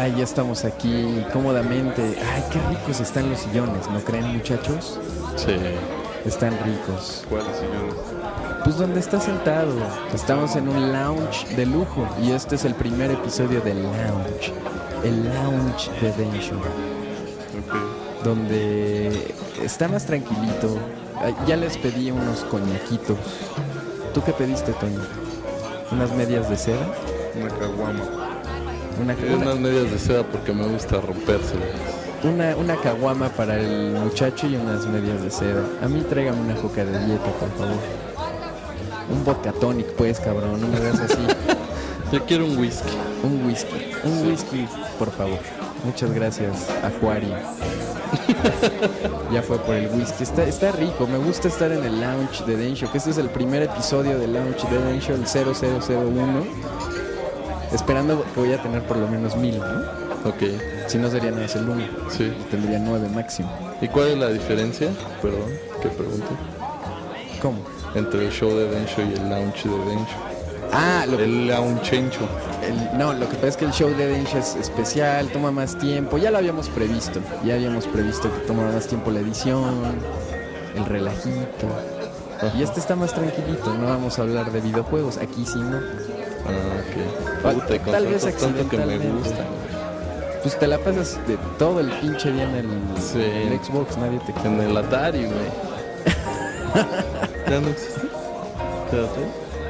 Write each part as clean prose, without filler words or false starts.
Ay, ya estamos aquí cómodamente. Ay, qué ricos están los sillones, ¿no creen, muchachos? Sí. Están ricos. ¿Cuáles sillones? Pues donde está sentado. Estamos en un lounge de lujo y este es el primer episodio del lounge. El lounge de Densho. Ok. Donde está más tranquilito. Ay, ya les pedí unos coñaquitos. ¿Tú qué pediste, Toño? ¿Unas medias de seda? Una caguama. Una Unas medias de seda porque me gusta rompérselas. Una caguama para el muchacho y unas medias de seda. A mí tráigame una coca de dieta, por favor. Un vodka tonic, pues, cabrón, no me veas así. Yo quiero un whisky. Un whisky, por favor. Muchas gracias, Acuario. Ya fue por el whisky. Está rico, me gusta estar en el lounge de Densho, que este es el primer episodio del lounge de Densho, el 0001. Esperando que voy a tener por lo menos 1000, ¿no? Ok. Si no sería nada más el 1. Sí. Tendría 9 máximo. ¿Y cuál es la diferencia? Perdón, ¿qué pregunta? ¿Cómo? Entre el show de Densho y el lounge de Densho. Ah, El loungencho. No, lo que pasa es que el show de Densho es especial, toma más tiempo. Ya lo habíamos previsto. Ya habíamos previsto que toma más tiempo la edición, el relajito. Y este está más tranquilito. No vamos a hablar de videojuegos. Aquí sí no. Ah, ok. Puta, y con Tal vez tanto que me accidentalmente. gusta. Pues te la pasas de todo el pinche día en el Xbox, nadie te quita. En el Atari, güey. ¿Ya no existe? Espérate.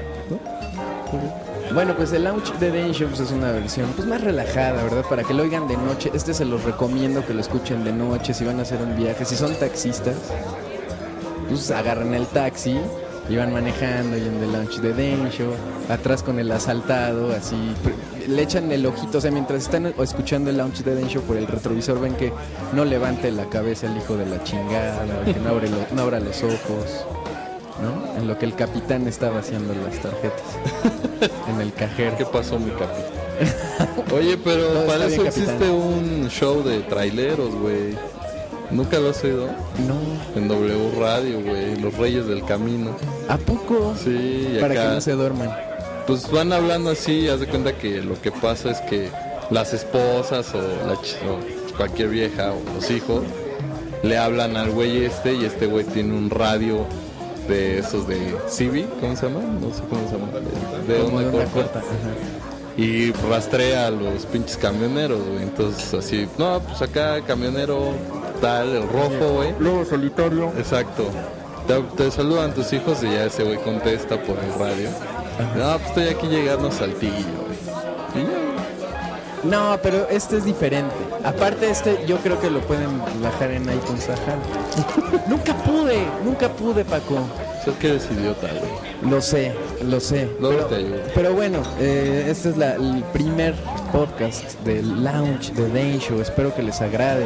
¿No? Bueno, pues el launch de Densho pues, es una versión pues más relajada, ¿verdad? Para que lo oigan de noche. Este se los recomiendo que lo escuchen de noche si van a hacer un viaje. Si son taxistas, pues agarran el taxi y van manejando y en el launch de Densho, atrás con el asaltado, así le echan el ojito, o sea, mientras están escuchando el launch de Densho por el retrovisor ven que no levante la cabeza el hijo de la chingada, que no abra los ojos, ¿no? En lo que el capitán está vaciando las tarjetas en el cajero. ¿Qué pasó, mi capi? Oye, pero Todo para está eso bien, existe capitán. un show de traileros, güey. ¿Nunca lo has oído? No, En W Radio, güey. Los Reyes del Camino. ¿a poco? Sí, y Para acá, que no se duerman. pues van hablando así, haz de cuenta que lo que pasa es que las esposas o cualquier vieja o los hijos le hablan al güey y este güey tiene un radio de esos de CB, ¿cómo se llama? No sé cómo se llama. De Como de onda onda corta. corta. Ajá. Y rastrea a los pinches camioneros, güey. Entonces así, no, pues acá camionero tal, el rojo, güey. Lobo solitario. Exacto. Te saludan tus hijos y ya ese güey contesta por el radio. No, pues estoy aquí llegando a Saltillo, güey. Y ya. No, pero este es diferente. Aparte yo creo que lo pueden bajar en iTunes. Ajá. Nunca pude, Paco. Es que eres idiota, güey. Lo sé. Luego te ayudo. Pero bueno, este es el primer podcast del lounge de Densho. Espero que les agrade.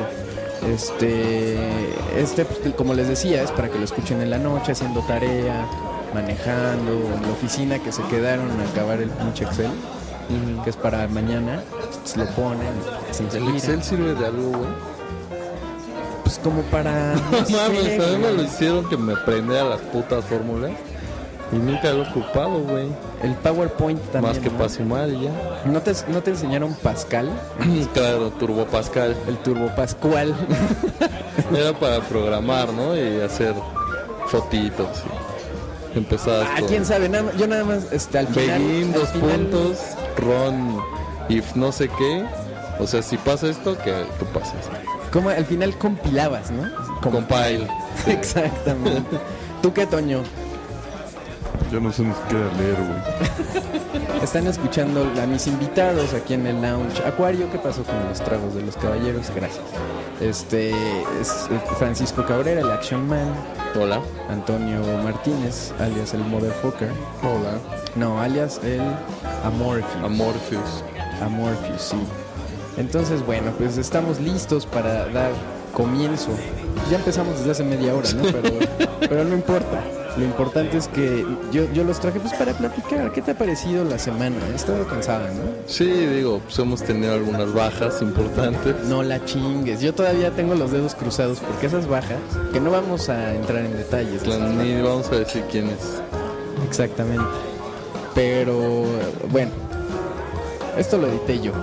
Pues, como les decía, es para que lo escuchen en la noche, haciendo tarea, manejando, en la oficina, que se quedaron a acabar el pinche Excel, que es para mañana. Pues, lo ponen, se ¿El inspiran. Excel sirve de algo, güey? Pues como para... No no sé, mames, a mí me güey. lo hicieron que me aprendiera las putas fórmulas. Y nunca lo he ocupado, güey. El PowerPoint también. Más que ¿no? para sumar y ya. ¿No te enseñaron Pascal? Claro, Turbo Pascal. El Turbo Pascual. Era para programar, ¿no? Y hacer fotitos. Y empezabas con quién sabe, yo nada más al final... begin, al dos final- puntos, run, if no sé qué. O sea, si pasa esto, que pasa esto. Como al final compilabas, ¿no? Compile. Sí. Exactamente. ¿Tú qué, Toño? Yo no sé ni siquiera leer, güey. Están escuchando a mis invitados aquí en el lounge. Acuario, ¿qué pasó con los tragos de los caballeros? Gracias. Es Francisco Cabrera, el Action Man. Hola. Antonio Martínez, alias el Motherfucker. Hola. No, alias el Amorpheus. Amorpheus, sí. Entonces, bueno, pues estamos listos para dar comienzo. Ya empezamos desde hace media hora, ¿no? Pero no importa. Lo importante es que yo los traje pues para platicar. ¿Qué te ha parecido la semana? He estado cansada, ¿no? Sí, digo, pues hemos tenido algunas bajas importantes. No la chingues. Yo todavía tengo los dedos cruzados porque esas bajas, que no vamos a entrar en detalles. Ni vamos a decir quién es. Exactamente. Pero bueno, Esto lo edité yo.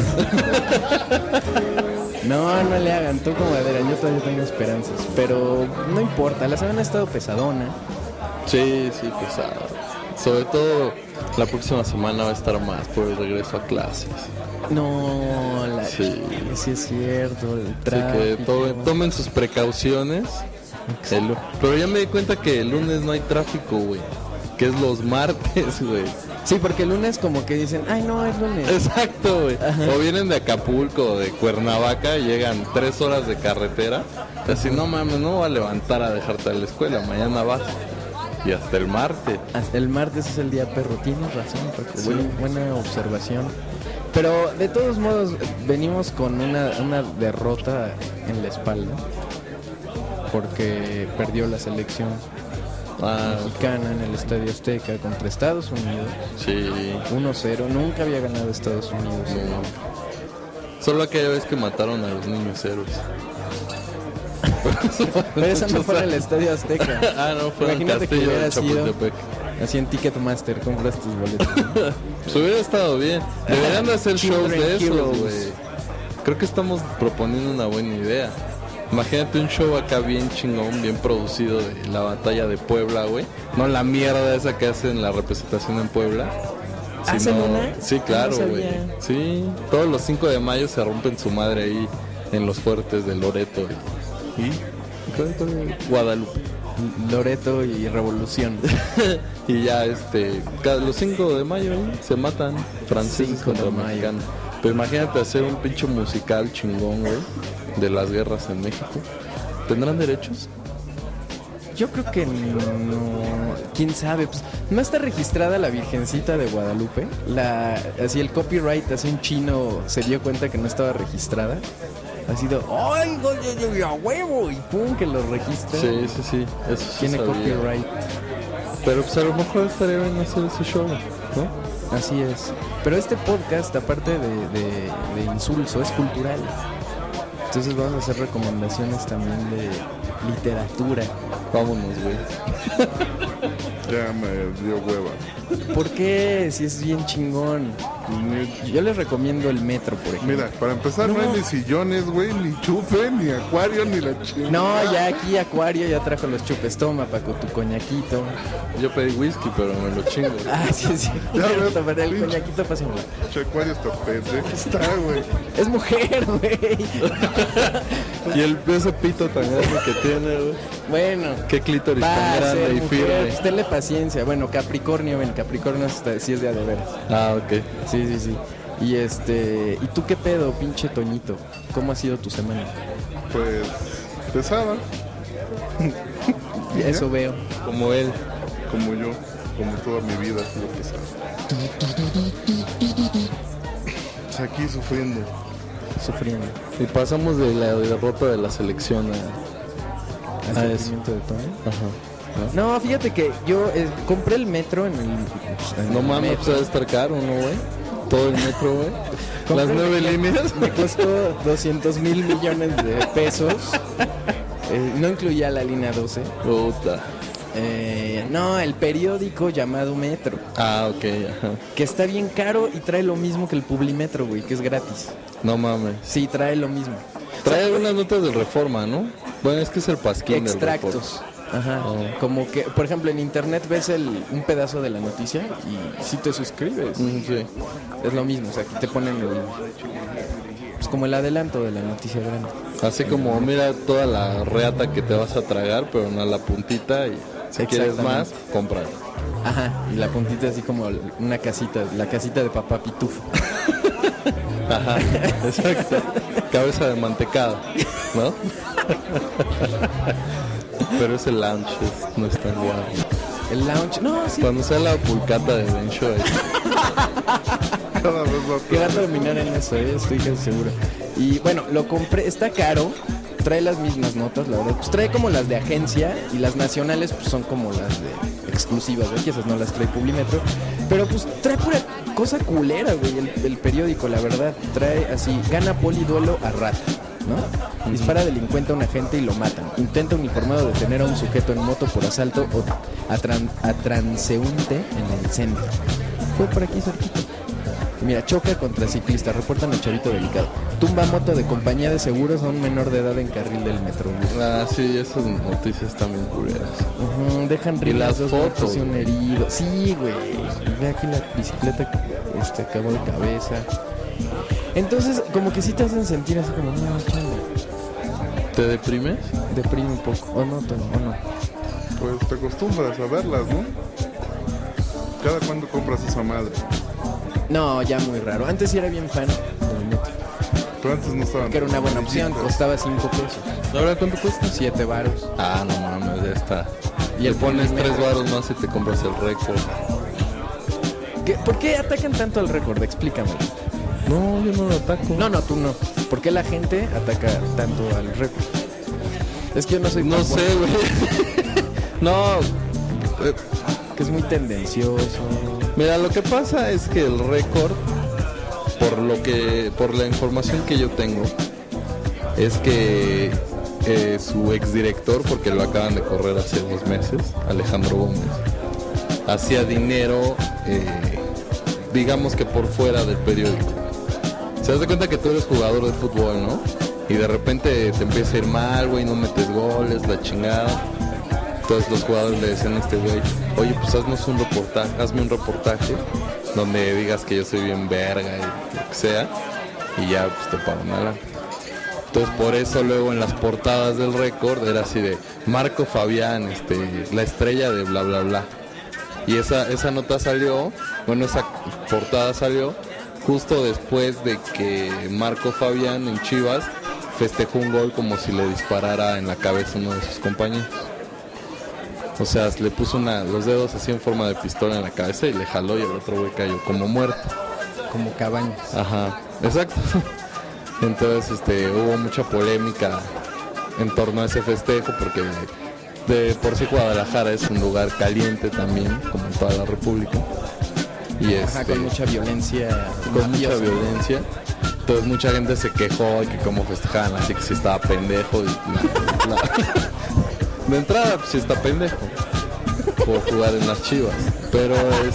No le hagan, toco madera, yo todavía tengo esperanzas. Pero no importa, la semana ha estado pesadona. Sí, pesado. Sobre todo la próxima semana va a estar más por el regreso a clases. No, sí es cierto, el tráfico. Así que tomen sus precauciones. Pero ya me di cuenta que el lunes no hay tráfico, güey. Que es los martes, güey. Sí, porque el lunes como que dicen, ay no, es lunes. Exacto, güey. O vienen de Acapulco o de Cuernavaca y llegan 3 horas de carretera. Así, no mames, no voy a levantar a dejarte a la escuela, mañana vas. Y hasta el martes. Hasta el martes es el día perro, tienes razón, Paco. Sí. Buena observación. Pero de todos modos venimos con una derrota en la espalda. Porque perdió la selección mexicana en el Estadio Azteca contra Estados Unidos. Sí. 1-0. Nunca había ganado Estados Unidos. No. Solo aquella vez que mataron a los niños héroes. Pero esa no fue en el Estadio Azteca. No, fue en el Castillo de Chapultepec. Así en Ticketmaster, compras tus boletos, ¿no? Pues hubiera estado bien. Deberían de hacer shows de esos, güey. Creo que estamos proponiendo una buena idea. Imagínate un show acá bien chingón, bien producido de la batalla de Puebla, güey. No la mierda esa que hacen la representación en Puebla. ¿Hacen una? Sí, claro, güey. Sí, todos los 5 de mayo se rompen su madre ahí en los fuertes de Loreto y Guadalupe. Loreto y Revolución. Y ya los 5 de mayo se matan franceses contra mexicanos. Pero imagínate hacer un pinche musical chingón, güey, de las guerras en México. ¿Tendrán derechos? Yo creo que no. ¿Quién sabe? Pues no está registrada la Virgencita de Guadalupe. Así el copyright, así un chino se dio cuenta que no estaba registrada. Ha sido, ¡ay, a huevo! Y pum, que lo registra. Sí. Eso sí tiene sabía. Copyright. Pero pues a lo mejor estaría bien hacer ese show, ¿no? Así es. Pero este podcast, aparte de insulso, es cultural. Entonces vamos a hacer recomendaciones también de literatura. Vámonos, güey. Ya me dio hueva. ¿Por qué? Si es bien chingón. Yo les recomiendo el metro, por ejemplo. Mira, para empezar no hay ni sillones, güey, ni chupe, ni acuario, ni la chingada. No, ya aquí Acuario ya trajo los chupes. Toma, Paco, tu coñaquito. Yo pedí whisky, pero me lo chingo. Sí. Ya ves, Pero el coñaquito, pásenlo. Acuario está pendejo, está, güey. Es mujer, güey. Y ese pito tan grande que tiene, güey. Bueno. Qué clítoris va tan a grande ser y mujer, firme. pues, tenle paciencia. Bueno, Capricornio sí es de a de veras. Ok. Sí. ¿Y tú qué pedo, pinche Toñito? ¿Cómo ha sido tu semana? Pues, pesada. Eso veo. Como él. Como yo, como toda mi vida ha sido pesada. Pues aquí sufriendo. Y pasamos de la derrota de la selección a ¿Al eso. sentimiento de Toño? Ajá. No, fíjate que yo compré el metro en el... No mames, pues ha de estar caro, ¿no, güey? Todo el metro, güey. Las 9 líneas. Me costó 200,000 millones de pesos. No incluía la línea 12. Puta. No, el periódico llamado Metro. Ok, ajá. Que está bien caro y trae lo mismo que el Publimetro, güey, que es gratis. No mames. Sí, trae lo mismo. Trae algunas notas del Reforma, ¿no? Bueno, es que es el pasquín del Reforma. Extractos. Ajá. Como que, por ejemplo, en internet ves un pedazo de la noticia y si te suscribes. Sí. Es lo mismo, o sea, aquí te ponen pues como el adelanto de la noticia grande. Así como, mira toda la reata que te vas a tragar, pero no la puntita y si quieres más, compra. Ajá, y la puntita así como una casita, la casita de papá Pitufo. Ajá, exacto. Cabeza de mantecado, ¿no? Pero ese lounge no es tan guapo. El lounge, no, sí. Cuando sea la pulcata de Ben Show. Cada vez más. Que va a terminar en eso, estoy casi seguro. Y bueno, lo compré, está caro. Trae las mismas notas, la verdad. Pues trae como las de agencia y las nacionales pues son como las de exclusivas, ¿verdad? Que esas no las trae Publimetro. Pero pues trae pura cosa culera, güey, el periódico, la verdad. Trae así, gana poliduelo a rata, ¿no? Dispara delincuente a un agente y lo matan. Intenta uniformado detener a un sujeto en moto por asalto o a transeúnte en el centro. Fue por aquí cerquita. Mira, choca contra ciclista, reportan al chavito delicado. Tumba moto de compañía de seguros a un menor de edad en carril del metrobús. Ah, sí, esas noticias también culeras. Dejan Y las dos fotos, motos y un herido. Sí, güey. Ve aquí la bicicleta acabó de cabeza. Entonces, como que sí te hacen sentir así como, no, chale. ¿Te deprimes? Deprime un poco. O no, Toño, o no. Pues te acostumbras a verlas, ¿no? ¿Cada cuándo compras esa madre? No, ya muy raro. Antes sí era bien fan del metro. Pero antes no estaban. Que era una buena opción. amarillitas. Costaba 5 pesos. ¿Ahora cuánto cuesta? 7 varos. Ah, no mames, ya está. Y Y el le pones primero. 3 varos más y te compras el récord. ¿Por qué atacan tanto al récord? Explícamelo. No, yo no lo ataco. No, tú no. ¿Por qué la gente ataca tanto al récord? Es que yo no soy No tan sé, bueno, güey. No, que es muy tendencioso. mira, lo que pasa es que el récord, por la información que yo tengo, es que su exdirector, porque lo acaban de correr hace 2 meses, Alejandro Gómez, hacía dinero, digamos que por fuera del periódico. Se das de cuenta que tú eres jugador de fútbol, ¿no? Y de repente te empieza a ir mal, güey, no metes goles, la chingada. Entonces los jugadores le decían a este güey, oye, pues hazme un reportaje donde digas que yo soy bien verga y lo que sea, y ya pues te pagan una lana. Entonces por eso luego en las portadas del récord era así de Marco Fabián, la estrella de bla bla bla. Y esa nota salió, bueno, esa portada salió justo después de que Marco Fabián en Chivas festejó un gol como si le disparara en la cabeza uno de sus compañeros. O sea, le puso los dedos así en forma de pistola en la cabeza y le jaló y el otro güey cayó como muerto. Como Cabañas. Ajá, exacto. Entonces hubo mucha polémica en torno a ese festejo porque de por sí Guadalajara es un lugar caliente también, como en toda la República. Y Ajá, con mucha violencia. con mucha mafiosa. violencia. Entonces mucha gente se quejó y que cómo festejaban, así que sí estaba pendejo. De entrada, pues sí está pendejo por jugar en las Chivas. Pero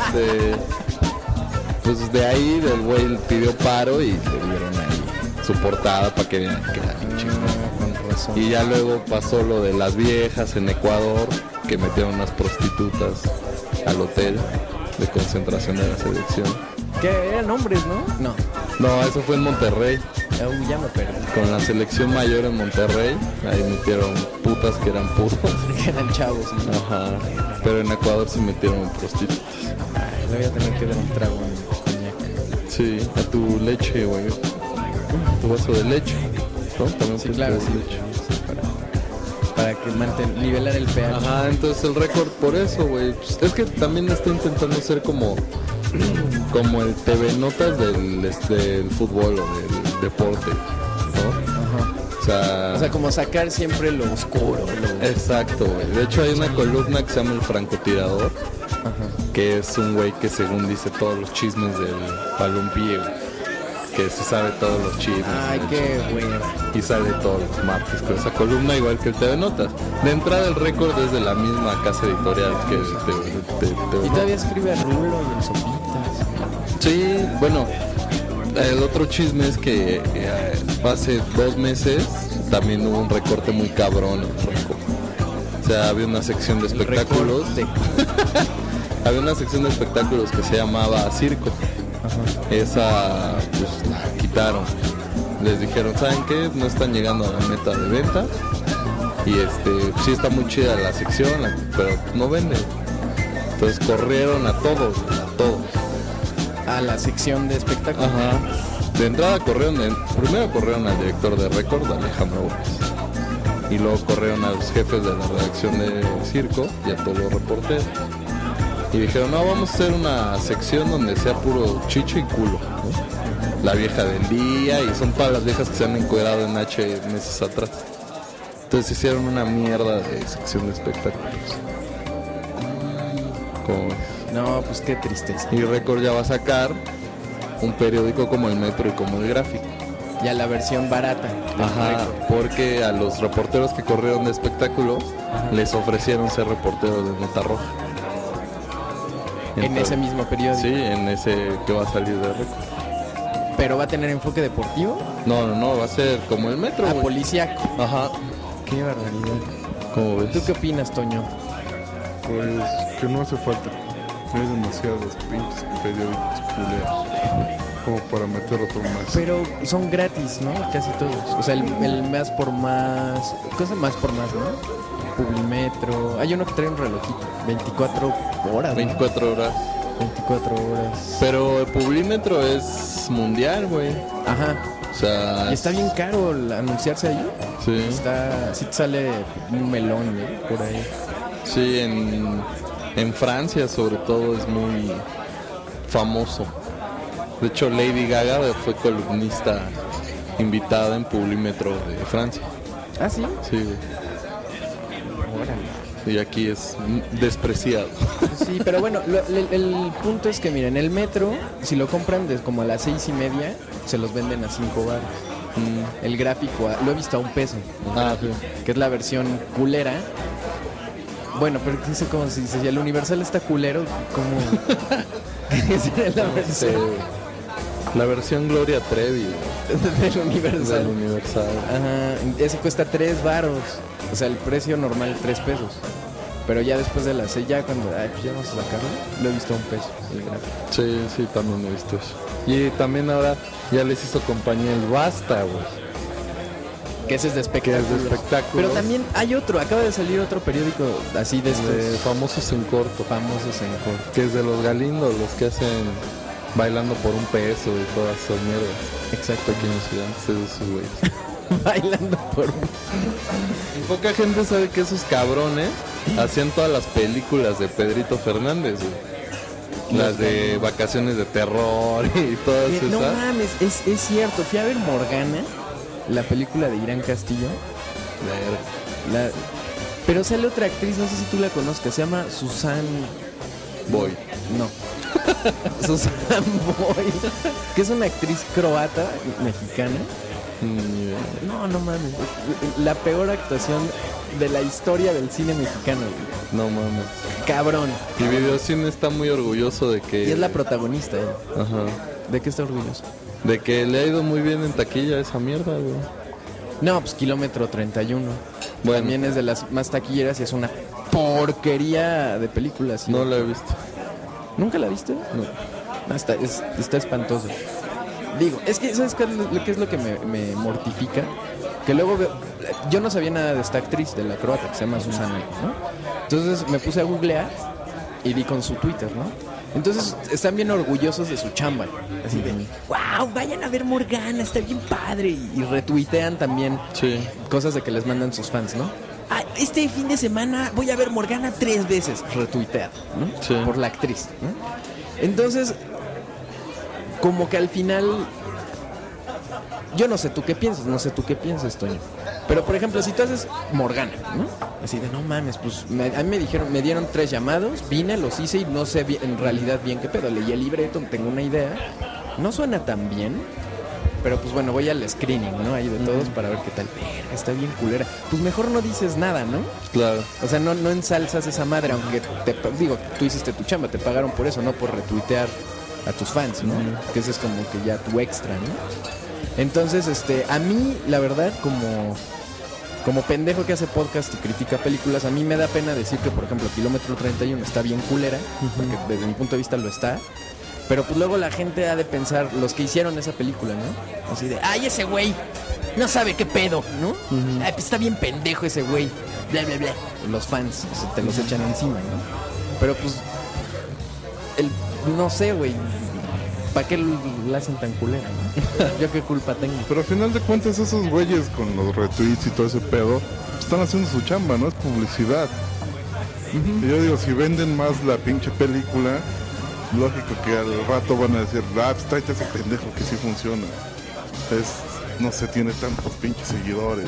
pues de ahí del güey pidió paro y le dieron ahí su portada para que vean que era bien chingón. Con razón. Y ya luego pasó lo de las viejas en Ecuador, que metieron unas prostitutas al hotel de concentración de la selección. ¿Qué? Eran hombres, ¿no? No. No, eso fue en Monterrey, Ya me perdí. con la selección mayor en Monterrey. Ahí metieron putas que eran putas. Que eran chavos, ¿no? Ajá. Pero en Ecuador sí metieron prostitutas. Ay, le voy a tener que dar un trago a mi coñac. Sí, a tu leche, güey. Tu vaso de leche. ¿No? También Sí, puedes claro, pedir sí. leche. Para que nivelar el pH. Ajá, entonces el récord por eso, güey. Pues, es que también está intentando ser como el TV Notas del fútbol o del deporte, ¿no? Ajá. O sea, como sacar siempre lo oscuro. Exacto, güey. De hecho hay una columna que se llama El Francotirador, Ajá. que es un güey que según dice todos los chismes del Palompié, güey. Que se sabe todos los chismes. Ay, qué buena. Y sale todos los martes con esa columna, igual que el TV Notas. De entrada el récord es de la misma casa editorial que Y todavía escribe a Rulo y en Sopitas. Sí, bueno, el otro chisme es que hace 2 meses también hubo un recorte muy cabrón en el récord. O sea, había una sección de espectáculos. Había una sección de espectáculos que se llamaba Circo. Ajá. Esa, pues, la quitaron. Les dijeron, ¿saben qué? No están llegando a la meta de venta. Y sí está muy chida la sección, pero no vende. Entonces corrieron a todos. A la sección de espectáculos. Ajá. De entrada primero corrieron al director de récord, Alejandro Gómez. Y luego corrieron a los jefes de la redacción de Circo y a todos los reporteros. Y dijeron, no, vamos a hacer una sección donde sea puro chicho y culo, ¿no? La vieja del día, y son todas las viejas que se han encuerado en H meses atrás. Entonces hicieron una mierda de sección de espectáculos. ¿Cómo ves? No, pues qué tristeza. Y Record ya va a sacar un periódico como el Metro y como el Gráfico. Ya la versión barata. del Ajá, récord. porque a los reporteros que corrieron de espectáculos les ofrecieron ser reporteros de Nota Roja. En ese mismo periódico. Sí, en ese que va a salir de Record. Pero va a tener enfoque deportivo. No, va a ser como el metro, güey. Policíaco. Ajá. Qué barbaridad. ¿Cómo ves? ¿Tú qué opinas, Toño? Pues que no hace falta. Hay demasiados pinches periódicos culeros como para meter otro más. Pero son gratis, ¿no? Casi todos. O sea, el más por más. Cosa más por más, ¿no? Publimetro. Hay uno que trae un relojito. 24 horas. ¿no? 24 horas. 24 horas. Pero el Publímetro es mundial, güey. Ajá. O sea... Y está bien caro anunciarse ahí. Sí. Sí te sale un melón, ¿no? Por ahí. Sí, en Francia sobre todo es muy famoso. De hecho, Lady Gaga fue columnista invitada en Publímetro de Francia. ¿Ah, sí? Sí, güey. Órale. Y aquí es despreciado. Sí, pero bueno, el punto es que miren, el metro, si lo compran como a las 6:30, se los venden a 5 baros. El gráfico, lo he visto a $1, Ah, sí. que es la versión culera. Bueno, pero dice como si dice, el Universal está culero, ¿cómo? ¿Qué sería la versión? La versión Gloria Trevi del Universal? del Universal. Ajá, ese cuesta 3 varos. O sea, el precio normal $3. Pero ya después de las 6, ya cuando pues ya vamos a sacarlo, lo he visto a $1 el gráfico. Sí, también he visto eso. Y también ahora ya les hizo compañía el Basta, güey. Que ese es de espectáculos. Pero Pero también hay otro, acaba de salir otro periódico así de estos de famosos en corto. famosos en corto. Que es de los Galindos, los que hacen Bailando por $1 y todas esas mierdas. Exacto. Pequeños gigantes, de esos güeyes. Bailando por Y poca gente sabe que esos cabrones hacían todas las películas de Pedrito Fernández, güey. Las de Vacaciones de Terror y todas esas. No mames, es cierto. Fui a ver Morgana, la película de Irán Castillo. Pero sale otra actriz, no sé si tú la conozcas, se llama Susan Boy. No. Susan Boy, que es una actriz croata, mexicana. Ni idea. No mames. La peor actuación de la historia del cine mexicano, güey. No mames. Cabrón. Y Videocine está muy orgulloso de que... Y es la protagonista, ¿eh? Ajá. ¿De qué está orgulloso? De que le ha ido muy bien en taquilla esa mierda, güey. No, pues Kilómetro 31. Bueno. También es de las más taquilleras y es una porquería de películas. ¿Sí? No la he visto. ¿Nunca la viste? No. Está espantoso. Digo, es que ¿sabes qué es lo que me mortifica? Que luego yo no sabía nada de esta actriz, de la croata, que se llama Susana, ¿no? Entonces me puse a googlear y di con su Twitter, ¿no? Entonces están bien orgullosos de su chamba. Así de, wow, vayan a ver Morgana, está bien padre. Y retuitean también cosas de que les mandan sus fans, ¿no? Este fin de semana voy a ver Morgana 3 veces. Retuiteado, ¿no? Sí. Por la actriz, ¿no? Entonces, como que al final... Yo no sé tú qué piensas, Toño. Pero, por ejemplo, si tú haces Morgana, ¿no? Así de, no mames, pues a mí me dieron 3 llamados, vine, los hice y no sé bien, en realidad bien qué pedo. Leí el libreto, tengo una idea. No suena tan bien, pero pues bueno, voy al screening, ¿no? Ahí de todos para ver qué tal. Verga, está bien culera. Pues mejor no dices nada, ¿no? Claro. O sea, no ensalzas esa madre, aunque tú hiciste tu chamba, te pagaron por eso, no por retuitear a tus fans, ¿no? Que ese es como que ya tu extra, ¿no? Entonces, a mí, la verdad, como pendejo que hace podcast y critica películas, a mí me da pena decir que, por ejemplo, Kilómetro 31 está bien culera, porque desde mi punto de vista lo está, pero pues luego la gente ha de pensar, los que hicieron esa película, ¿no? Así de, ¡ay, ese güey! No sabe qué pedo, ¿no? Ay, pues está bien pendejo ese güey, bla, bla, bla. Los fans te los echan encima, ¿no? Pero pues, no sé, güey. ¿Para qué la hacen tan culera, no? Yo qué culpa tengo. Pero al final de cuentas esos güeyes con los retweets y todo ese pedo están haciendo su chamba, ¿no? Es publicidad. Y yo digo, si venden más la pinche película, lógico que al rato van a decir, pues tráete a ese pendejo que sí funciona. No sé, tiene tantos pinches seguidores.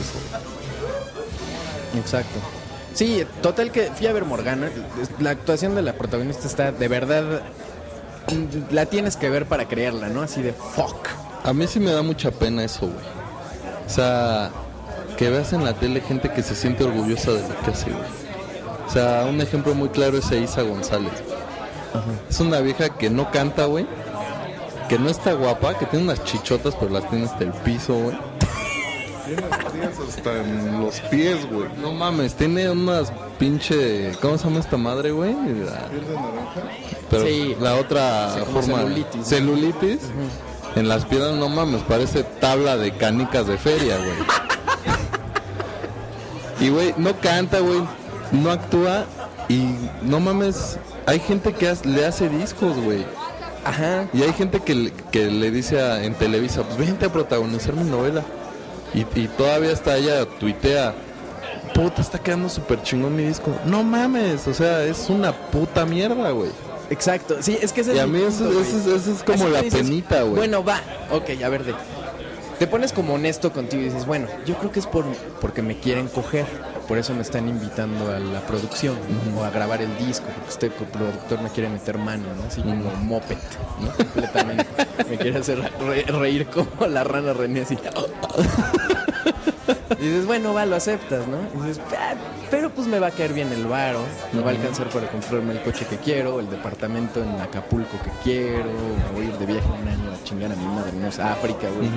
Exacto. Sí, total que fui a ver Morgana. La actuación de la protagonista está de verdad... La tienes que ver para creerla, ¿no? Así de fuck. A mí sí me da mucha pena eso, güey. O sea, que veas en la tele gente que se siente orgullosa de lo que hace, güey. O sea, un ejemplo muy claro es Eiza González. Ajá. Es una vieja que no canta, güey, que no está guapa, que tiene unas chichotas, pero las tiene hasta el piso, güey. Tiene frías hasta en los pies, güey. No mames, tiene unas pinche... ¿Cómo se llama esta madre, güey? ¿Piel de naranja? Pero Sí. la otra Sí, como forma... celulitis, ¿no? Celulitis. En las piernas, no mames, parece tabla de canicas de feria, güey. Y, güey, no canta, güey. No actúa. Y, no mames, hay gente que le hace discos, güey. Ajá. Y hay gente que le dice en Televisa, pues vente a protagonizar mi novela. Y todavía hasta ella tuitea, puta, está quedando súper chingón mi disco. No mames, o sea, es una puta mierda, güey. Exacto. Sí, es que ese Y es a mi mí punto, eso güey. es como Así la que dices, penita, güey. Bueno, va. Ok, a ver, te pones como honesto contigo y dices, bueno, yo creo que es porque me quieren coger. Por eso me están invitando a la producción, ¿no? O a grabar el disco, porque este productor me quiere meter mano, ¿no? Así como moped, ¿no? Completamente. Me quiere hacer reír como la rana René, así. Y dices, bueno, va, lo aceptas, ¿no? Y dices, pero pues me va a caer bien el varo, me va a alcanzar para comprarme el coche que quiero, el departamento en Acapulco que quiero, me voy a ir de viaje un año a chingar a mi madre, no sé, a África, güey.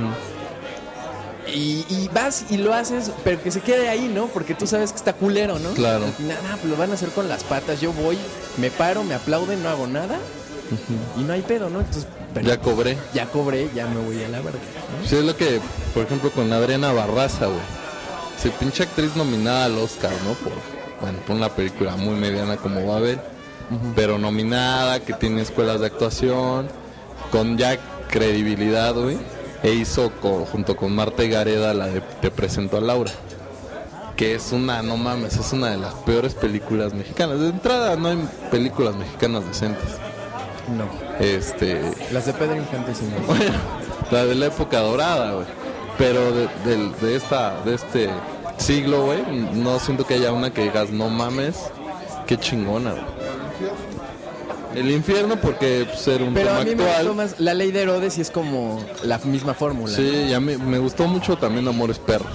Y vas y lo haces, pero que se quede ahí, ¿no? Porque tú sabes que está culero, ¿no? Claro. Al final, pues lo van a hacer con las patas. Yo voy, me paro, me aplauden, no hago nada y no hay pedo, ¿no? Entonces, pero Ya cobré. ya cobré, ya me voy a la verga, ¿no? Sí, es lo que, por ejemplo, con Adriana Barraza, güey. Sí, pinche actriz nominada al Oscar, ¿no? Por una película muy mediana como Babel, pero nominada, que tiene escuelas de actuación, con ya credibilidad, güey. E hizo junto con Marta y Gareda la de Te presento a Laura, que es no mames, es una de las peores películas mexicanas. De entrada no hay películas mexicanas decentes. No. Las de Pedro Infante sí no. Bueno, la de la época dorada, güey. Pero de este siglo, güey, no siento que haya una que digas, no mames, qué chingona, güey. El infierno porque pues, era un Pero tema a mí me actual. gustó más La Ley de Herodes y es como la misma fórmula. Sí, y a mí me gustó mucho también Amores Perros.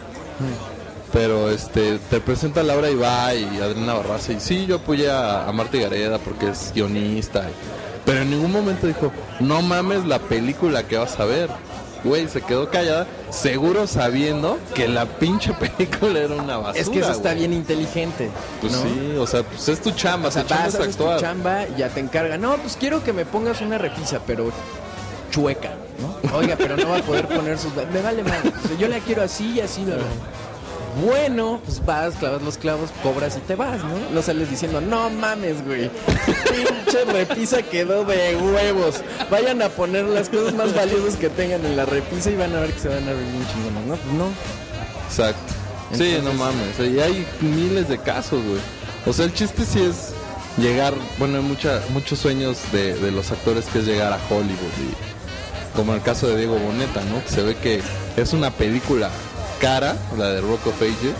Pero te presenta Laura Ibai y Adriana Barraza. Y sí, yo apoyé a Marta y Gareda porque es guionista. Pero en ningún momento dijo, no mames la película que vas a ver. Güey, se quedó callada, seguro sabiendo que la pinche película era una basura. Es que eso está güey. bien inteligente. Pues ¿no? sí, o sea, pues es tu chamba, O sea, tu chamba vas, es haces tu actuar. chamba y ya te encarga. No, pues quiero que me pongas una repisa, pero chueca, ¿no? Oiga, pero no va a poder poner sus... Me vale madre. O sea, yo la quiero así y así. Bueno, pues vas, clavas los clavos, cobras y te vas, ¿no? No sales diciendo, no mames, güey. Pinche repisa quedó de huevos. Vayan a poner las cosas más valiosas que tengan en la repisa y van a ver que se van a ver bien chingones, ¿no? Pues no. Exacto. Sí, no mames. Y hay miles de casos, güey. O sea, el chiste sí es llegar, bueno, hay muchos sueños de los actores que es llegar a Hollywood. Y, como el caso de Diego Boneta, ¿no? Que se ve que es una película cara, la de Rock of Ages,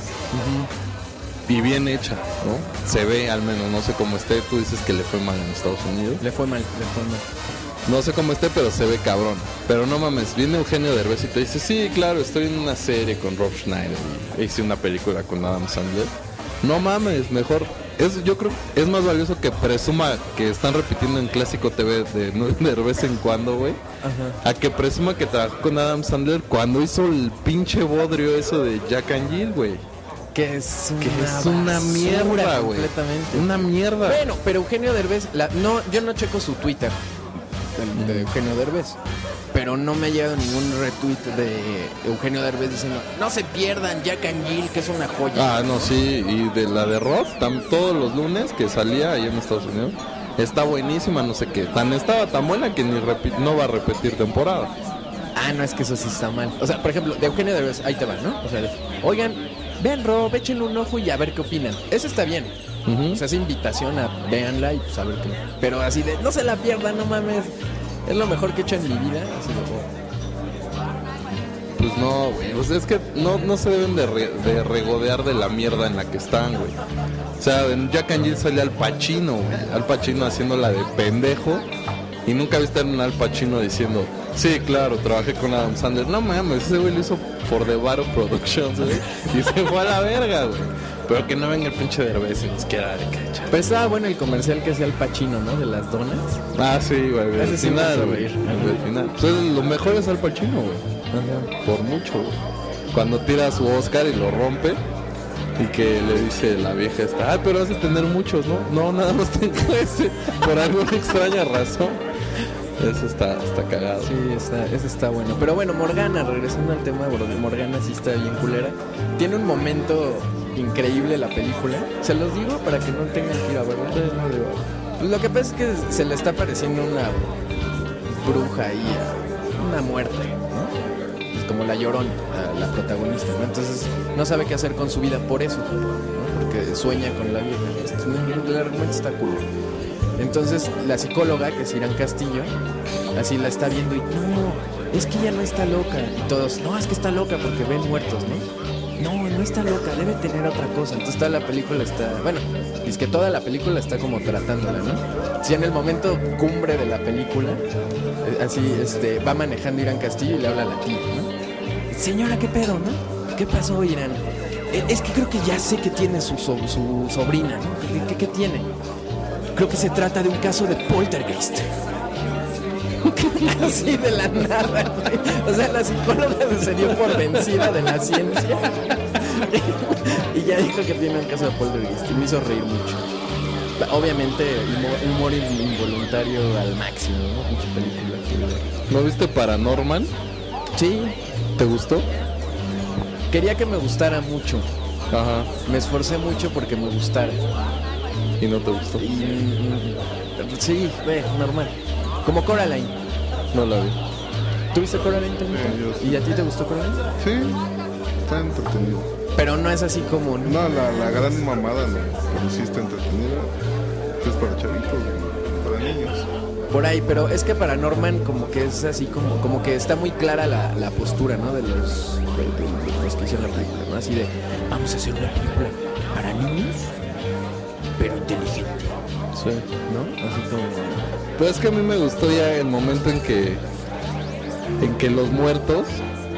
y bien hecha, ¿no? Se ve al menos, no sé cómo esté, tú dices que le fue mal en Estados Unidos. Le fue mal. No sé cómo esté, pero se ve cabrón. Pero no mames, viene Eugenio Derbez y te dice, sí, claro, estoy en una serie con Rob Schneider y hice una película con Adam Sandler. No mames, mejor, yo creo que es más valioso que presuma que están repitiendo en Clásico TV de vez en cuando, güey. A que presuma que trabajó con Adam Sandler cuando hizo el pinche bodrio eso de Jack and Jill, güey. Que es una mierda, güey. Completamente. Una mierda. Bueno, pero Eugenio Derbez, yo no checo su Twitter de Eugenio Derbez, pero no me ha llegado ningún retweet de Eugenio Derbez diciendo, no se pierdan Jack and Jill, que es una joya. Ah, no, sí, y de la de Rob, todos los lunes que salía ahí en Estados Unidos, está buenísima, no sé qué, estaba tan buena que no va a repetir temporada. Ah, no, es que eso sí está mal. O sea, por ejemplo, de Eugenio Derbez, ahí te va, ¿no? O sea, oigan, vean Rob, échenle un ojo y a ver qué opinan. Eso está bien. O sea, esa invitación a véanla y pues a ver qué. Pero así de, no se la pierdan, no mames. Es lo mejor que he hecho en mi vida. Así de, pues no, güey. O sea, es que no se deben de regodear de la mierda en la que están, güey. O sea, en Jack and Jill salía Al Pacino, güey. Al Pacino haciéndola de pendejo. Y nunca viste a un Al Pacino diciendo, sí, claro, trabajé con Adam Sandler. No mames, ese güey lo hizo por The Varo Productions, güey. Y se fue a la verga, güey. Pero que no venga el pinche Derbez y nos quiera de cacha. Pero estaba bueno el comercial que hacía el Pacino, ¿no? De las donas. Ah, sí, güey. Ese Al sí me final, hizo güey. reír. Al final. Pues lo mejor es Al Pacino, güey. Por mucho, güey. Cuando tira su Oscar y lo rompe. Y que le dice la vieja esta, ah, pero has de tener muchos, ¿no? No, nada más tengo ese. Por alguna extraña razón. Eso está cagado. Sí, ese está bueno. Pero bueno, Morgana, regresando al tema, Morgana sí está bien culera. Tiene un momento increíble la película. Se los digo para que no tengan que ir a verla. Pues lo que pasa es que se le está apareciendo una bruja ahí, una muerte, ¿no? Es como la Llorona, la protagonista, ¿no? Entonces no sabe qué hacer con su vida por eso, ¿no? Porque sueña con la vieja. El argumento está cool. Entonces la psicóloga, que es Irán Castillo, así la está viendo y no, es que ella no está loca. Y todos, no, es que está loca porque ven muertos, ¿no? No está loca, debe tener otra cosa. Entonces toda la película está, bueno, es que toda la película está como tratándola, ¿no? Si en el momento cumbre de la película, así va manejando Irán Castillo y le habla a la tía, ¿no? Señora, ¿qué pedo, no? ¿Qué pasó, Irán? Es que creo que ya sé que tiene su sobrina, ¿no? ¿Qué tiene? Creo que se trata de un caso de poltergeist. Así de la nada, güey. O sea, la psicóloga se dio por vencida de la ciencia. Y ya dijo que tiene un caso de poltergeist. Y me hizo reír mucho. Obviamente, humor involuntario al máximo, ¿no? Mucha película. ¿No viste Paranormal? Sí. ¿Te gustó? Quería que me gustara mucho. Ajá. Me esforcé mucho porque me gustara. ¿Y no te gustó? Sí, normal. Como Coraline. No la vi. ¿Tuviste Coraline también? Sí, ¿Y a ti te gustó Coraline? Sí, está entretenido. Pero no es así como... No, la gran mamada no, pero sí está entretenida. Es para chavitos, para niños. Por ahí, pero es que para Norman como que es así como que está muy clara la postura, ¿no? De los que hicieron la película, ¿no? Así de, vamos a hacer una película para niños, pero inteligente. Sí. ¿No? Así como... Pero es que a mí me gustó ya el momento en que los muertos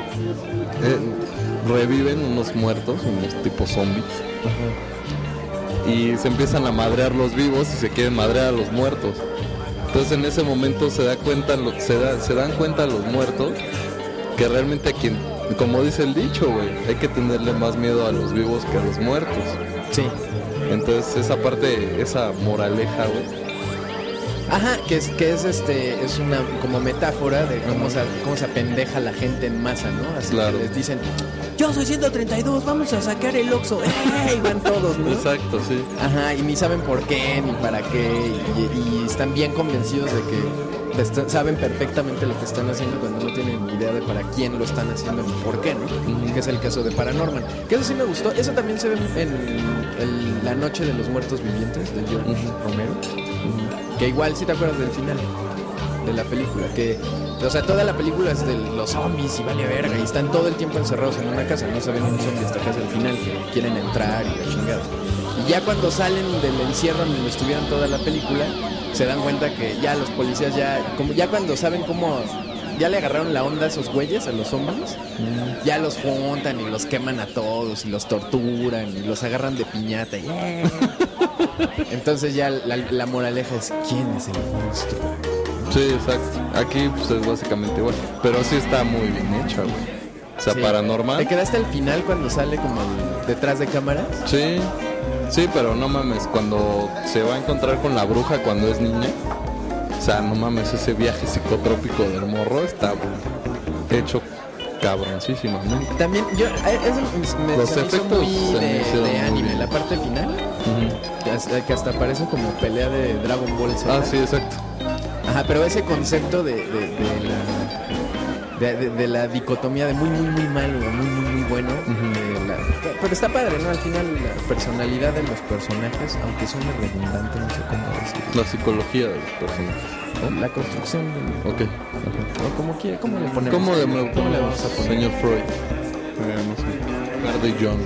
reviven unos muertos, unos tipos zombies. Ajá. Y se empiezan a madrear los vivos y se quieren madrear a los muertos. Entonces en ese momento se dan cuenta los muertos que realmente a quien, como dice el dicho, güey, hay que tenerle más miedo a los vivos que a los muertos. Sí. Entonces esa parte, esa moraleja, güey. Ajá, que es una como metáfora de cómo se apendeja la gente en masa, ¿no? Así claro. Que les dicen, yo soy 132, vamos a sacar el Oxxo. Y van todos, ¿no? Exacto, sí. Ajá, y ni saben por qué, ni para qué, y están bien convencidos de que saben perfectamente lo que están haciendo cuando no tienen ni idea de para quién lo están haciendo ni por qué, ¿no? Que es el caso de Paranormal. Que eso sí me gustó. Eso también se ve en La Noche de los Muertos Vivientes de George Romero. Que igual si te acuerdas del final de la película, que, o sea, toda la película es de los zombies y vale verga, y están todo el tiempo encerrados en una casa, no se ven un zombie hasta casi el final, que quieren entrar y la chingada. Y ya cuando salen del encierro donde estuvieron toda la película, se dan cuenta que ya los policías ya cuando saben cómo, ya le agarraron la onda a esos güeyes, a los zombies, ya los juntan y los queman a todos y los torturan y los agarran de piñata y... Entonces ya la moraleja es ¿quién es el monstruo? Sí, exacto. Aquí pues es básicamente igual. Pero sí está muy bien hecha, güey. O sea, sí. Paranormal. ¿Te quedaste al final cuando sale como detrás de cámara? Sí, sí, pero no mames, cuando se va a encontrar con la bruja cuando es niña. O sea, no mames, ese viaje psicotrópico del morro está hecho cabroncísimamente. También yo los efectos muy de anime, la parte final, que hasta parece como pelea de Dragon Ball Z. Ah, sí, exacto. Ajá, pero ese concepto de la dicotomía de muy malo, muy bueno. Pero está padre, ¿no? Al final la personalidad de los personajes, aunque suene redundante, no sé cómo decirlo. La psicología de los personajes. La construcción de... Ok. ¿Cómo le ponemos? ¿Cómo le vamos a poner? Señor Freud. No sé. Cardi John.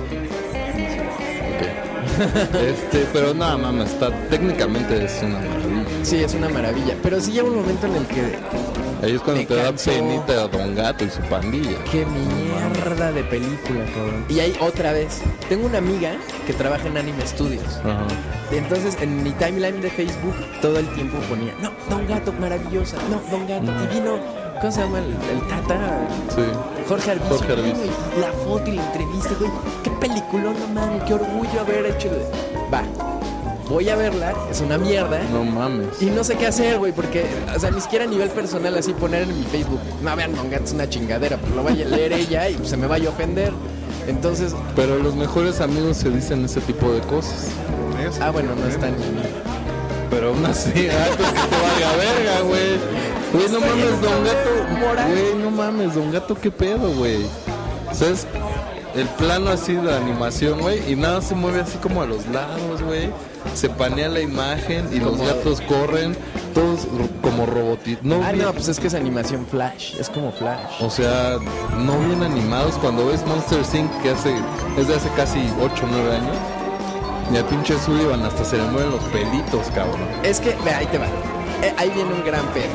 Ok. Pero nada, mames, técnicamente es una maravilla. Sí, es una maravilla. Pero sí llega un momento en el que Ahí es cuando Me te da cansó. penita a Don Gato y su pandilla. Qué mierda de película, cabrón. Y ahí otra vez, tengo una amiga que trabaja en Anime Studios. Ajá. Entonces en mi timeline de Facebook todo el tiempo ponía, no, Don Gato, maravillosa, no, Don Gato. Y vino, ¿cómo se llama? El Tata, Sí. Jorge Arbizu. Jorge Arbizu. Güey, la foto y la entrevista, güey. Qué peliculón, no mames, qué orgullo haber hecho. Va, voy a verla, es una mierda. No mames. Y no sé qué hacer, güey, porque, o sea, ni siquiera a nivel personal así poner en mi Facebook, no, vean, Don Gato es una chingadera, pues lo vaya a leer ella y pues, se me vaya a ofender. Entonces, Pero los mejores amigos se dicen ese tipo de cosas. bueno, no está ni... Pero aún así, pues que te valga verga, güey. Güey, no Estoy mames, en Don Gato. moral. Güey, no mames, Don Gato, qué pedo, güey. ¿Sabes? El plano así de animación, güey, y nada se mueve así como a los lados, güey. Se panea la imagen y los Como- gatos corren, todos como robotitos. No, bien- no, pues es que es animación Flash, es como Flash. O sea, no bien animados. Cuando ves Monster Inc. que es de hace casi 8 o 9 años, y al pinche Sullivan hasta se le mueven los pelitos, cabrón. Es que, ve, ahí te va. Ahí viene un gran pedo,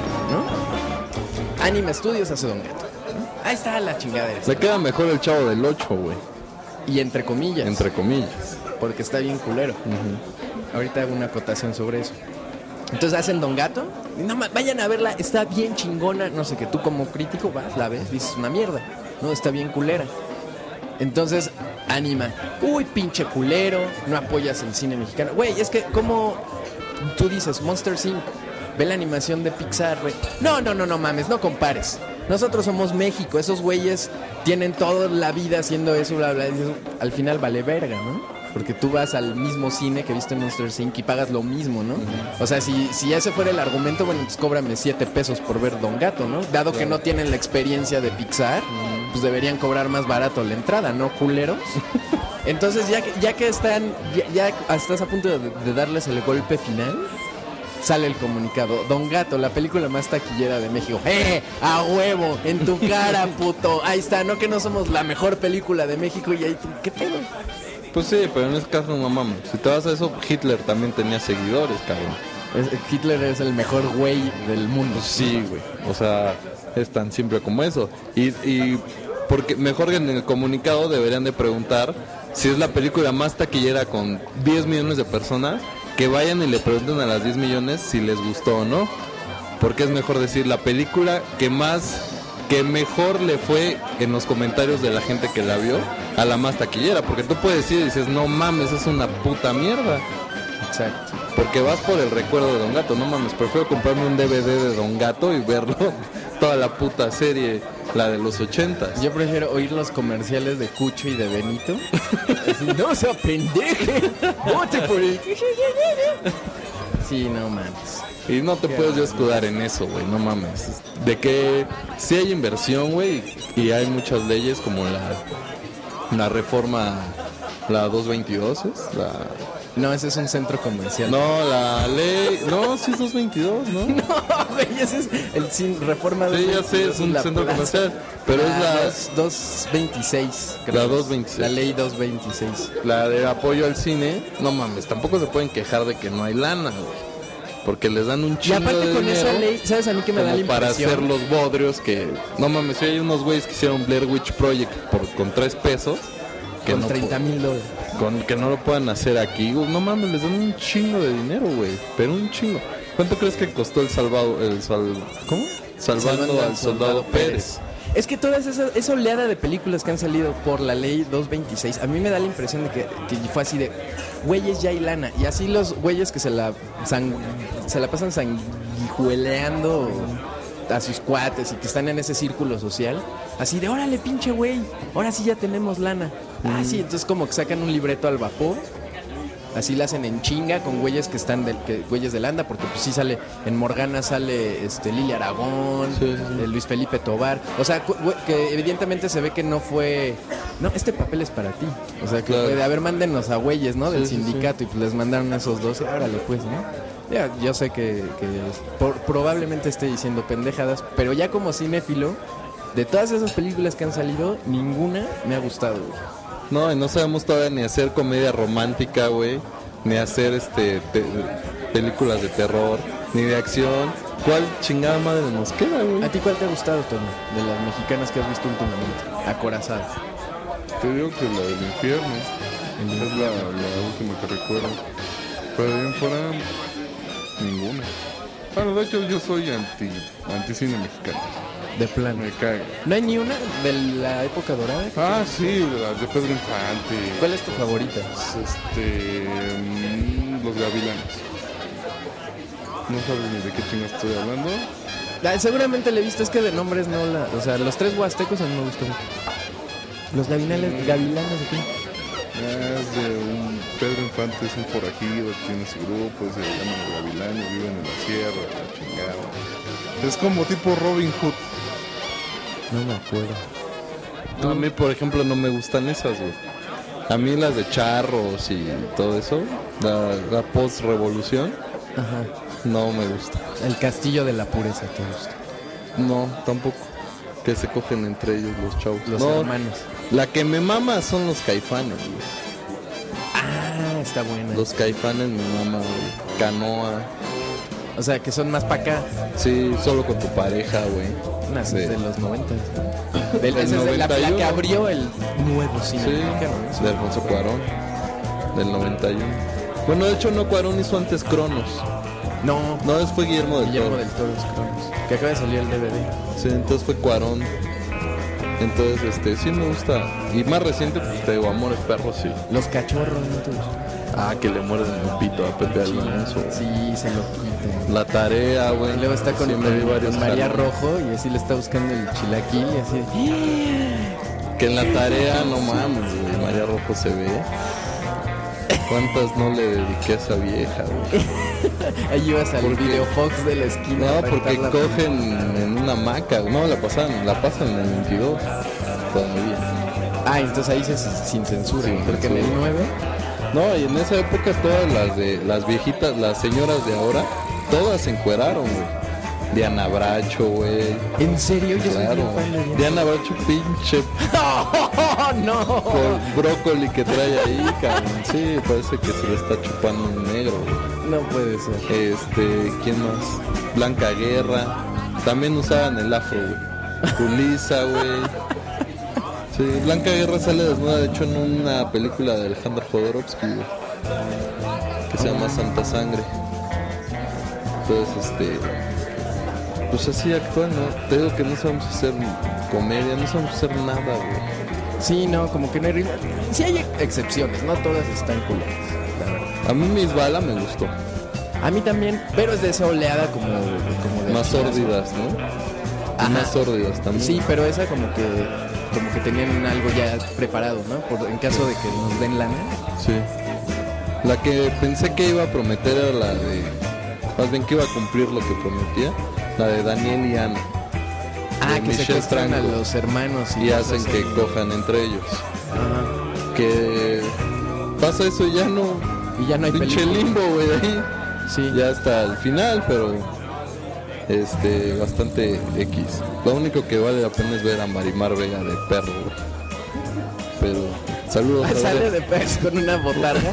¿no? Anime Studios hace Don Gato, ¿no? Ahí está la chingadera. Le queda mejor el Chavo del 8, güey. Y entre comillas, Entre comillas. porque está bien culero. Ahorita hago una acotación sobre eso. Entonces hacen Don Gato. Y no, vayan a verla, está bien chingona. No sé, que tú como crítico vas, la ves, dices una mierda. No, está bien culera. Entonces, anima. Uy, pinche culero, no apoyas el cine mexicano. Güey, es que como tú dices, Monster Inc. Ve la animación de Pixar, güey. No mames, no compares. Nosotros somos México, esos güeyes tienen toda la vida haciendo eso, bla, bla. Y eso, al final vale verga, ¿no? Porque tú vas al mismo cine que viste en Monster Inc. y pagas lo mismo, ¿no? O sea, si ese fuera el argumento, bueno, pues cóbrame 7 pesos por ver Don Gato, ¿no? Dado que no tienen la experiencia de Pixar, pues deberían cobrar más barato la entrada, ¿no, culeros? Entonces, ya que ya estás a punto de darles el golpe final, sale el comunicado. Don Gato, la película más taquillera de México. ¡A huevo! En tu cara, puto. Ahí está, no que no somos la mejor película de México y ahí tú, ¿qué pedo? Pues sí, pero en este caso no mames. Si te vas a eso, Hitler también tenía seguidores, cabrón. Hitler es el mejor güey del mundo. Pues sí, güey. O sea, es tan simple como eso. Y porque mejor que en el comunicado deberían de preguntar si es la película más taquillera con 10 millones de personas, que vayan y le pregunten a las 10 millones si les gustó o no. Porque es mejor decir la película que mejor le fue en los comentarios de la gente que la vio a la más taquillera. Porque tú puedes decir y dices, no mames, es una puta mierda. Exacto. Porque vas por el recuerdo de Don Gato, no mames, prefiero comprarme un DVD de Don Gato y verlo toda la puta serie, la de los 80s. Yo prefiero oír los comerciales de Cucho y de Benito. Así, no se apendeje. Vote por el... Sí, no mames. Y no te puedes yo escudar en eso, güey, no mames. De que sí hay inversión, güey, y hay muchas leyes como la reforma, la 222, ¿es? No, ese es un centro comercial. No, la ley... No, sí es 222, ¿no? No, güey, ese es el reforma de... Sí, ya sé, es un centro comercial, pero es la... 226. La 226. La ley 226. La de apoyo al cine, no mames, tampoco se pueden quejar de que no hay lana, güey. Porque les dan un Y chingo aparte de con dinero esa ley, ¿sabes a mí que me da la como para impresión? hacer los bodrios que... No mames, si hay unos güeyes que hicieron Blair Witch Project con 3 pesos... Que Con no $30,000. que no lo puedan hacer aquí, güey, no mames, les dan un chingo de dinero, güey. Pero un chingo. ¿Cuánto crees que costó ¿cómo? Salvando al soldado Pérez. Es que toda esa oleada de películas que han salido por la ley 226, a mí me da la impresión de que fue así de, güeyes, ya hay lana. Y así los güeyes que se la pasan sanguijueleando a sus cuates y que están en ese círculo social, así de, órale, pinche güey, ahora sí ya tenemos lana. Ah, sí, entonces como que sacan un libreto al vapor. Así la hacen en chinga con güeyes que están güeyes de Landa, porque pues sí sale, en Morgana sale Lili Aragón, Sí. Luis Felipe Tobar. O sea, que evidentemente se ve que no fue, no, este papel es para ti. O sea, que Claro. fue de, a ver, mándenos a güeyes, ¿no? Del Sí, sí, sindicato, y pues les mandaron a esos dos, y órale pues, ¿no? Ya, yo sé que probablemente esté diciendo pendejadas, pero ya como cinéfilo, de todas esas películas que han salido, ninguna me ha gustado, güey. No, y no sabemos todavía ni hacer comedia romántica, güey. Ni hacer películas de terror, ni de acción. ¿Cuál chingada madre nos queda, güey? ¿A ti cuál te ha gustado, Toño? De las mexicanas que has visto últimamente. Acorazado. Te digo que la del infierno es la última que recuerdo. Pero de ahí en fuera, ninguna. Bueno, de hecho yo soy anti cine mexicano. De plano. Me caga. ¿No hay ni una de la época dorada? Ah, sí, las de Pedro Infante. ¿Cuál es tu favorita? Los Gavilanes. No sabes ni de qué chingas estoy hablando. Seguramente le he visto, es que de nombres no la... O sea, los tres huastecos a mí me gustan. Los gavilanes ¿de qué? Es de un Pedro Infante, es un forajido, tiene su grupo, se llaman los Gavilanes, viven en la sierra, la chingada. Es como tipo Robin Hood. No me acuerdo. No, a mí, por ejemplo, no me gustan esas, güey. A mí las de charros y todo eso, la post-revolución, Ajá. no me gusta. El castillo de la pureza te gusta. No, tampoco. Que se cogen entre ellos los chavos. Los No, hermanos. la que me mama son los Caifanes, güey. Ah, está buena. Los Caifanes me mama, güey. Canoa. O sea, que son más para acá. Sí, solo con tu pareja, güey. Unas Sí. de los 90. Esa es la 91. que abrió el nuevo cine Sí, mexicano, ¿no? de Alfonso Cuarón, del 91. Bueno, de hecho no, Cuarón hizo antes Cronos. No, No, fue Guillermo del Guillermo Toro. del Toro es Cronos, que acaba de salir el DVD. Sí, entonces fue Cuarón. Entonces, sí me gusta. Y más reciente, pues te digo, Amores Perros, sí. Los cachorros, ¿no te gustan? Ah, que le muerden el pito a Pepe Alonso. Sí, se lo quitan. La Tarea, güey. Y luego está con, Sí, me vi con varios María jalones. Rojo y así le está buscando el chilaquil y así. Que en la Tarea, no mames, güey. María Rojo se ve. ¿Cuántas no le dediqué a esa vieja, güey? Ahí ibas al ¿Por qué? Video Fox de la esquina. No, para porque estarla- cogen en una hamaca. No, la pasan en el 22 todavía. Ah, entonces ahí se sin censura. Sin Porque en el censura. 9. No, y en esa época todas las viejitas, las señoras de ahora, todas se encueraron, güey. Diana Bracho, güey. ¿En serio? Yo soy Claro. bien fan de Diana. Diana Bracho, pinche ¡Oh, no! con brócoli que trae ahí, cabrón. Sí, parece que se le está chupando un negro, güey. No puede ser. ¿Quién más? Blanca Guerra. También usaban el afro, güey. Julissa, güey. Sí, Blanca Guerra sale desnuda, de hecho, en una película de Alejandro Jodorowsky, güey, que se llama Santa Sangre. Entonces, pues así actúan, ¿no? Te digo que no sabemos hacer comedia, no sabemos hacer nada, güey. Sí, no, como que no hay ritmo. Sí hay excepciones, no todas están culeras, la verdad. A mí Miss Bala me gustó. A mí también, pero es de esa oleada como de Más chilazo. sórdidas, ¿no? Ajá. Más sórdidas también. Sí, pero esa como que tenían algo ya preparado, ¿no? En caso de que nos den lana. Sí. La que pensé que iba a prometer era la de... Más bien que iba a cumplir lo que prometía. La de Daniel y Ana. Ah, De que Michelle secuestran a Franco. los hermanos Y cosas hacen que así. cojan entre ellos. Ajá. Que pasa eso y ya no... Y ya no hay Pinche película. limbo, güey, ahí. Sí. Ya hasta el final, pero... bastante X. Lo único que vale la pena es ver a Marimar Vega de perro, güey. Pero... Saludos a Sale ver. de pez con una botarga.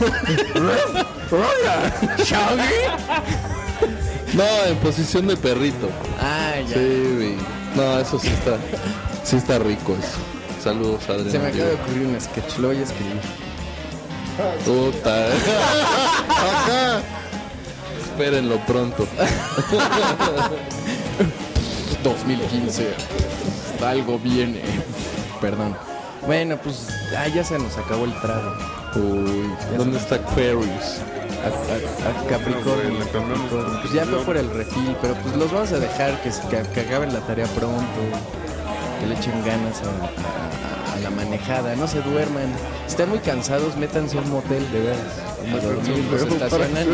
No, en posición de perrito. Ah, ya. Sí, güey. No, eso sí está rico eso. Saludos, Adrián. Se me acaba de ocurrir un sketch, lo voy a escribir. Puta. Ajá. Espérenlo pronto. 2015. Algo viene. Perdón. Bueno, pues ya se nos acabó el trago. Uy, ¿dónde está Aquarius? A Capricornio. No, güey, le cambiamos Capricornio. Pues ya fue por el refil, pero pues los vamos a dejar que acaben la tarea pronto, que le echen ganas a la manejada, no se duerman. Si están muy cansados, métanse a un motel, de veras. A dormir, los estacionan.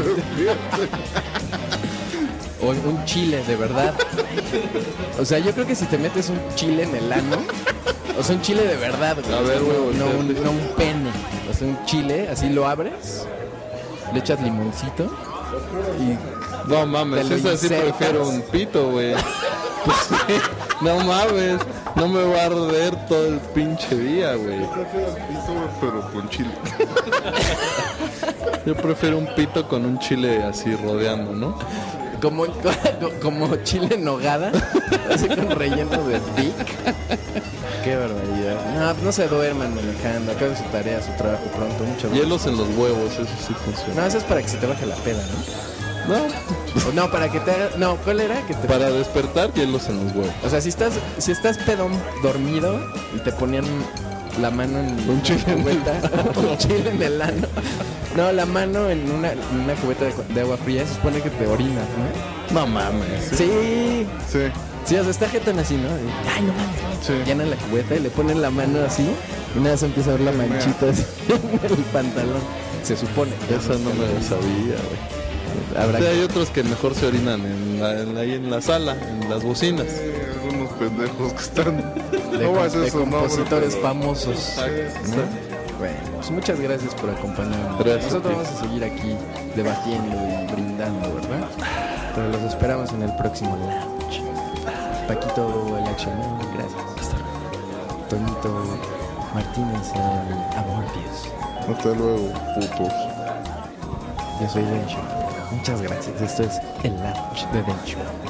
O un chile, de verdad. O sea, yo creo que si te metes un chile en el ano, o sea, un chile de verdad, güey. A ver, güey, no, volteate. no un pene. O sea, un chile, así lo abres, le echas limoncito y No mames, Te lo esa sí insertas. prefiero un pito, güey. Pues sí, no mames, no me va a arder todo el pinche día, güey. Prefiero el pito, güey, pero con chile. Yo prefiero un pito con un chile así rodeando, ¿no? como chile en nogada, así con relleno de dick. Qué barbaridad. No, pues no se duerman manejando, acaben su tarea, su trabajo pronto, mucho más. Hielos en los huevos, eso sí funciona. No, eso es para que se te baje la peda, ¿no? No, O no, para que te haga... No, ¿cuál era? Que te... para despertar, hielos en los huevos. O sea, si estás pedón dormido y te ponían la mano en Un chile en el cubeta, un chile en el ano. No, la mano en una cubeta de agua fría, se supone que te orinas, ¿no? No mames. Sí. Sí. Sí, o sea, está jetón así, ¿no? Y, ay, no mames. Sí. Llenan la cubeta y le ponen la mano así y nada, se empieza a ver la manchita así en el pantalón. Se supone. Esa no me la sabía, güey. Habrá Sí, que... hay otros que mejor se orinan ahí en la sala, en las bocinas. Algunos pendejos que están. de, No hagas de eso, no, compositores pero- famosos. ¿No? Bueno, pues muchas gracias por acompañarnos. Gracias a Nosotros ti. vamos a seguir aquí debatiendo y brindando, ¿verdad? Pero los esperamos en el próximo Lounge. Paquito, el Action Man, gracias. Toñito Martínez, el Amorbius. Hasta luego, putos. Yo soy Dencho. Muchas gracias. Esto es el Lounge de Dencho.